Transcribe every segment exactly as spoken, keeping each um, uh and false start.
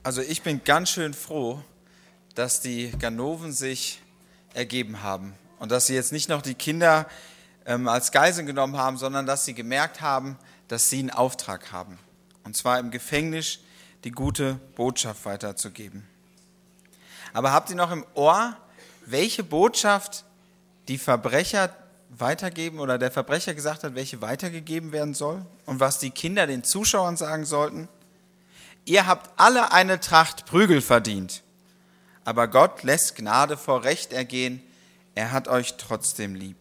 Also ich bin ganz schön froh, dass die Ganoven sich ergeben haben und dass sie jetzt nicht noch die Kinder ähm, als Geiseln genommen haben, sondern dass sie gemerkt haben, dass sie einen Auftrag haben. Und zwar im Gefängnis die gute Botschaft weiterzugeben. Aber habt ihr noch im Ohr, welche Botschaft die Verbrecher weitergeben oder der Verbrecher gesagt hat, welche weitergegeben werden soll und was die Kinder den Zuschauern sagen sollten? Ihr habt alle eine Tracht Prügel verdient, aber Gott lässt Gnade vor Recht ergehen, er hat euch trotzdem lieb.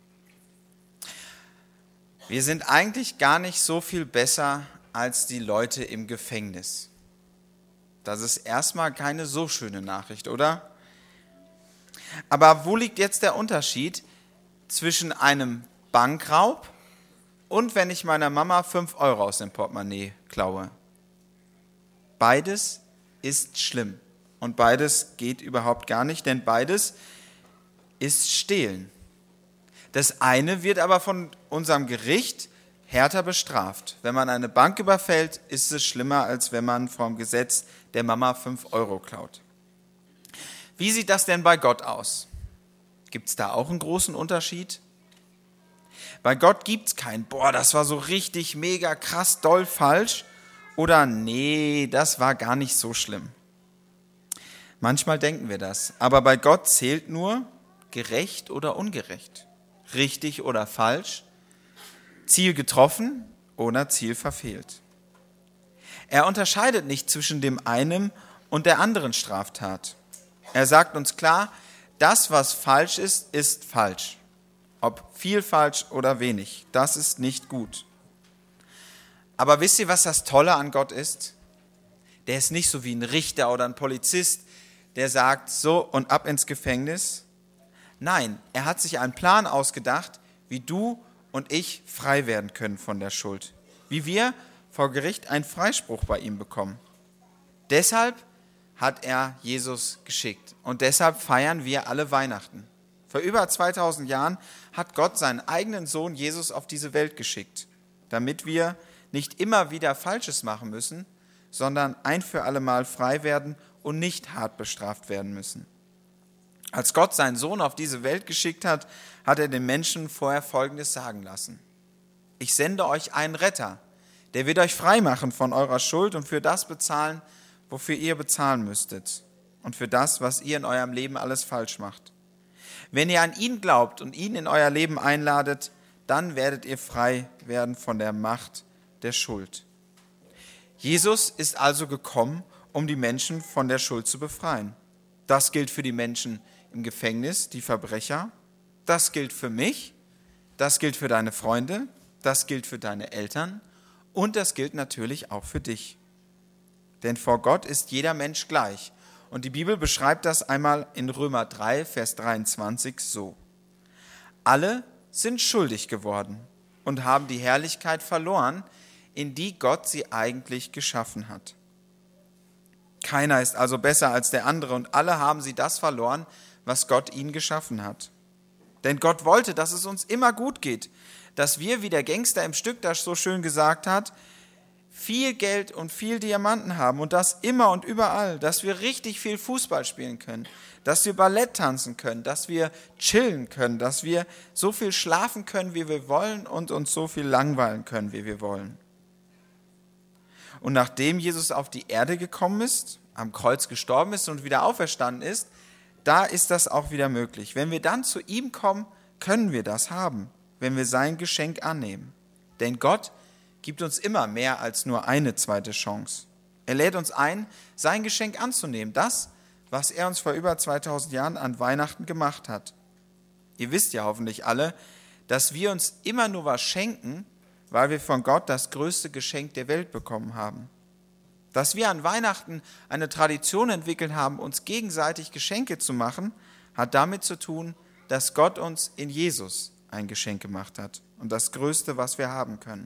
Wir sind eigentlich gar nicht so viel besser als die Leute im Gefängnis. Das ist erstmal keine so schöne Nachricht, oder? Aber wo liegt jetzt der Unterschied zwischen einem Bankraub und wenn ich meiner Mama fünf Euro aus dem Portemonnaie klaue? Beides ist schlimm und beides geht überhaupt gar nicht, denn beides ist Stehlen. Das eine wird aber von unserem Gericht härter bestraft. Wenn man eine Bank überfällt, ist es schlimmer, als wenn man vom Gesetz der Mama fünf Euro klaut. Wie sieht das denn bei Gott aus? Gibt es da auch einen großen Unterschied? Bei Gott gibt es kein, boah, das war so richtig mega krass doll falsch oder nee, das war gar nicht so schlimm. Manchmal denken wir das, aber bei Gott zählt nur gerecht oder ungerecht, richtig oder falsch, Ziel getroffen oder Ziel verfehlt. Er unterscheidet nicht zwischen dem einen und der anderen Straftat. Er sagt uns klar, das, was falsch ist, ist falsch. Ob viel falsch oder wenig, das ist nicht gut. Aber wisst ihr, was das Tolle an Gott ist? Der ist nicht so wie ein Richter oder ein Polizist, der sagt, so und ab ins Gefängnis. Nein, er hat sich einen Plan ausgedacht, wie du und ich frei werden können von der Schuld. Wie wir vor Gericht einen Freispruch bei ihm bekommen. Deshalb hat er Jesus geschickt und deshalb feiern wir alle Weihnachten. Vor über zweitausend Jahren hat Gott seinen eigenen Sohn Jesus auf diese Welt geschickt, damit wir nicht immer wieder Falsches machen müssen, sondern ein für alle Mal frei werden und nicht hart bestraft werden müssen. Als Gott seinen Sohn auf diese Welt geschickt hat, hat er den Menschen vorher Folgendes sagen lassen. Ich sende euch einen Retter, der wird euch frei machen von eurer Schuld und für das bezahlen, wofür ihr bezahlen müsstet und für das, was ihr in eurem Leben alles falsch macht. Wenn ihr an ihn glaubt und ihn in euer Leben einladet, dann werdet ihr frei werden von der Macht der Schuld. Jesus ist also gekommen, um die Menschen von der Schuld zu befreien. Das gilt für die Menschen im Gefängnis, die Verbrecher. Das gilt für mich, das gilt für deine Freunde, das gilt für deine Eltern und das gilt natürlich auch für dich. Denn vor Gott ist jeder Mensch gleich. Und die Bibel beschreibt das einmal in Römer drei, Vers dreiundzwanzig so. Alle sind schuldig geworden und haben die Herrlichkeit verloren, in die Gott sie eigentlich geschaffen hat. Keiner ist also besser als der andere und alle haben sie das verloren, was Gott ihnen geschaffen hat. Denn Gott wollte, dass es uns immer gut geht, dass wir, wie der Gangster im Stück das so schön gesagt hat, viel Geld und viel Diamanten haben und das immer und überall, dass wir richtig viel Fußball spielen können, dass wir Ballett tanzen können, dass wir chillen können, dass wir so viel schlafen können, wie wir wollen und uns so viel langweilen können, wie wir wollen. Und nachdem Jesus auf die Erde gekommen ist, am Kreuz gestorben ist und wieder auferstanden ist, da ist das auch wieder möglich. Wenn wir dann zu ihm kommen, können wir das haben, wenn wir sein Geschenk annehmen. Denn Gott gibt uns immer mehr als nur eine zweite Chance. Er lädt uns ein, sein Geschenk anzunehmen, das, was er uns vor über zweitausend Jahren an Weihnachten gemacht hat. Ihr wisst ja hoffentlich alle, dass wir uns immer nur was schenken, weil wir von Gott das größte Geschenk der Welt bekommen haben. Dass wir an Weihnachten eine Tradition entwickelt haben, uns gegenseitig Geschenke zu machen, hat damit zu tun, dass Gott uns in Jesus ein Geschenk gemacht hat und das Größte, was wir haben können.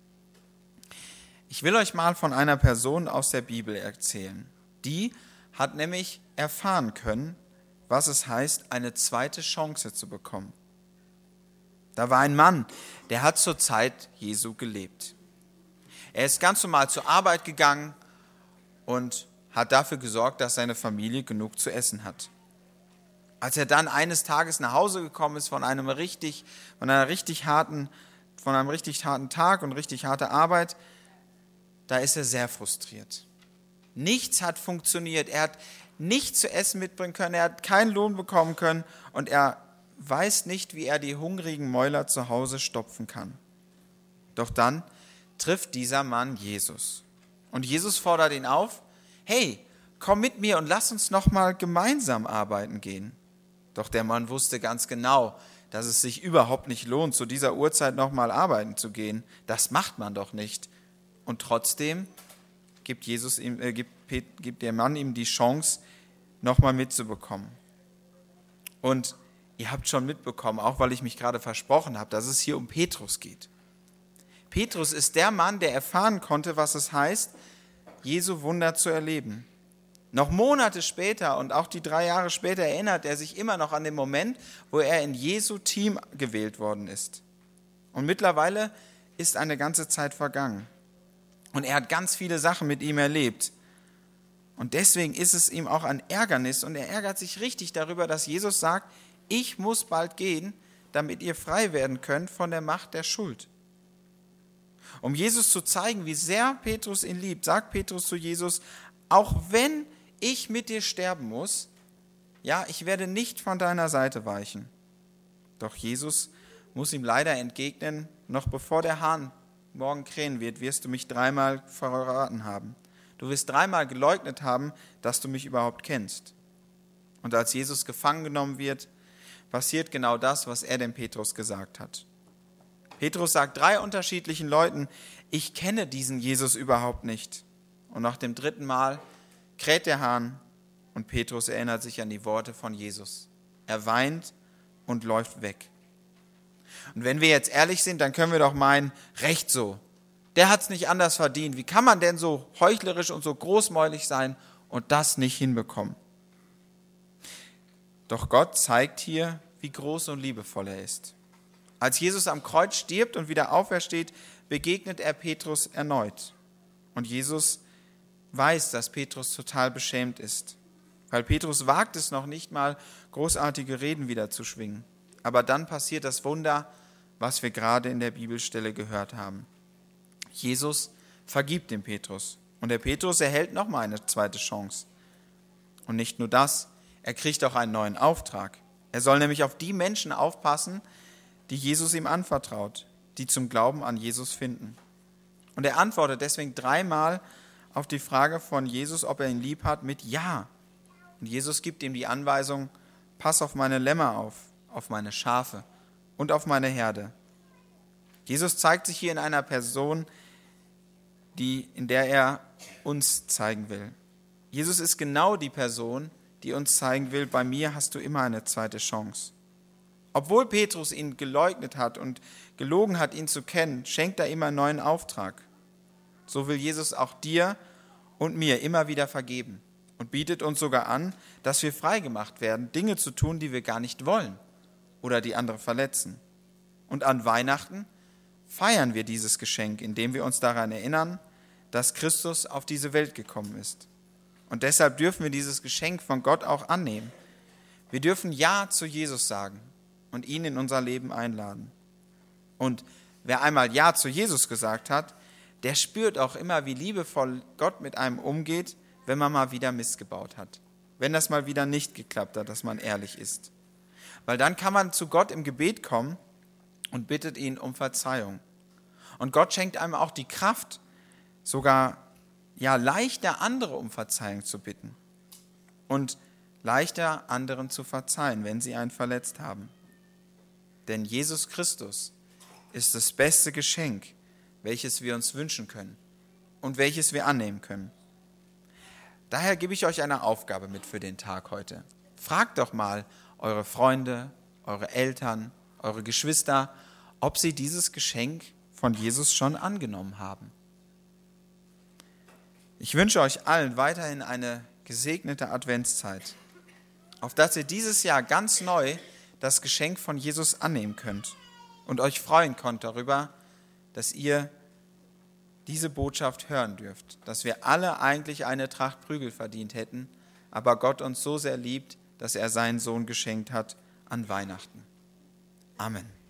Ich will euch mal von einer Person aus der Bibel erzählen. Die hat nämlich erfahren können, was es heißt, eine zweite Chance zu bekommen. Da war ein Mann, der hat zur Zeit Jesu gelebt. Er ist ganz normal zur Arbeit gegangen und hat dafür gesorgt, dass seine Familie genug zu essen hat. Als er dann eines Tages nach Hause gekommen ist von einem richtig, von einer richtig harten, von einem richtig harten Tag und richtig harter Arbeit, da ist er sehr frustriert. Nichts hat funktioniert. Er hat nichts zu essen mitbringen können. Er hat keinen Lohn bekommen können und er weiß nicht, wie er die hungrigen Mäuler zu Hause stopfen kann. Doch dann trifft dieser Mann Jesus. Und Jesus fordert ihn auf: Hey, komm mit mir und lass uns noch mal gemeinsam arbeiten gehen. Doch der Mann wusste ganz genau, dass es sich überhaupt nicht lohnt, zu dieser Uhrzeit noch mal arbeiten zu gehen. Das macht man doch nicht. Und trotzdem gibt, Jesus ihm, äh, gibt, gibt der Mann ihm die Chance, noch mal mitzubekommen. Und ihr habt schon mitbekommen, auch weil ich mich gerade versprochen habe, dass es hier um Petrus geht. Petrus ist der Mann, der erfahren konnte, was es heißt, Jesu Wunder zu erleben. Noch Monate später und auch die drei Jahre später erinnert er sich immer noch an den Moment, wo er in Jesu Team gewählt worden ist. Und mittlerweile ist eine ganze Zeit vergangen. Und er hat ganz viele Sachen mit ihm erlebt. Und deswegen ist es ihm auch ein Ärgernis und er ärgert sich richtig darüber, dass Jesus sagt: Ich muss bald gehen, damit ihr frei werden könnt von der Macht der Schuld. Um Jesus zu zeigen, wie sehr Petrus ihn liebt, sagt Petrus zu Jesus: Auch wenn ich mit dir sterben muss, ja, ich werde nicht von deiner Seite weichen. Doch Jesus muss ihm leider entgegnen: Noch bevor der Hahn morgen krähen wird, wirst du mich dreimal verraten haben. Du wirst dreimal geleugnet haben, dass du mich überhaupt kennst. Und als Jesus gefangen genommen wird, passiert genau das, was er dem Petrus gesagt hat. Petrus sagt drei unterschiedlichen Leuten: Ich kenne diesen Jesus überhaupt nicht. Und nach dem dritten Mal kräht der Hahn und Petrus erinnert sich an die Worte von Jesus. Er weint und läuft weg. Und wenn wir jetzt ehrlich sind, dann können wir doch meinen: Recht so. Der hat es nicht anders verdient. Wie kann man denn so heuchlerisch und so großmäulig sein und das nicht hinbekommen? Doch Gott zeigt hier, wie groß und liebevoll er ist. Als Jesus am Kreuz stirbt und wieder aufersteht, begegnet er Petrus erneut. Und Jesus weiß, dass Petrus total beschämt ist, weil Petrus wagt es noch nicht mal, großartige Reden wieder zu schwingen. Aber dann passiert das Wunder, was wir gerade in der Bibelstelle gehört haben. Jesus vergibt dem Petrus und der Petrus erhält nochmal eine zweite Chance. Und nicht nur das, er kriegt auch einen neuen Auftrag. Er soll nämlich auf die Menschen aufpassen, die Jesus ihm anvertraut, die zum Glauben an Jesus finden. Und er antwortet deswegen dreimal auf die Frage von Jesus, ob er ihn lieb hat, mit Ja. Und Jesus gibt ihm die Anweisung: Pass auf meine Lämmer auf, auf meine Schafe und auf meine Herde. Jesus zeigt sich hier in einer Person, die, in der er uns zeigen will. Jesus ist genau die Person, die uns zeigen will: Bei mir hast du immer eine zweite Chance. Obwohl Petrus ihn geleugnet hat und gelogen hat, ihn zu kennen, schenkt er immer einen neuen Auftrag. So will Jesus auch dir und mir immer wieder vergeben und bietet uns sogar an, dass wir freigemacht werden, Dinge zu tun, die wir gar nicht wollen oder die andere verletzen. Und an Weihnachten feiern wir dieses Geschenk, indem wir uns daran erinnern, dass Christus auf diese Welt gekommen ist. Und deshalb dürfen wir dieses Geschenk von Gott auch annehmen. Wir dürfen Ja zu Jesus sagen und ihn in unser Leben einladen. Und wer einmal Ja zu Jesus gesagt hat, der spürt auch immer, wie liebevoll Gott mit einem umgeht, wenn man mal wieder Mist gebaut hat. Wenn das mal wieder nicht geklappt hat, dass man ehrlich ist. Weil dann kann man zu Gott im Gebet kommen und bittet ihn um Verzeihung. Und Gott schenkt einem auch die Kraft, sogar ja leichter andere um Verzeihung zu bitten. Und leichter anderen zu verzeihen, wenn sie einen verletzt haben. Denn Jesus Christus ist das beste Geschenk, welches wir uns wünschen können und welches wir annehmen können. Daher gebe ich euch eine Aufgabe mit für den Tag heute. Fragt doch mal eure Freunde, eure Eltern, eure Geschwister, ob sie dieses Geschenk von Jesus schon angenommen haben. Ich wünsche euch allen weiterhin eine gesegnete Adventszeit, auf dass ihr dieses Jahr ganz neu das Geschenk von Jesus annehmen könnt und euch freuen könnt darüber, dass ihr diese Botschaft hören dürft, dass wir alle eigentlich eine Tracht Prügel verdient hätten, aber Gott uns so sehr liebt, dass er seinen Sohn geschenkt hat an Weihnachten. Amen.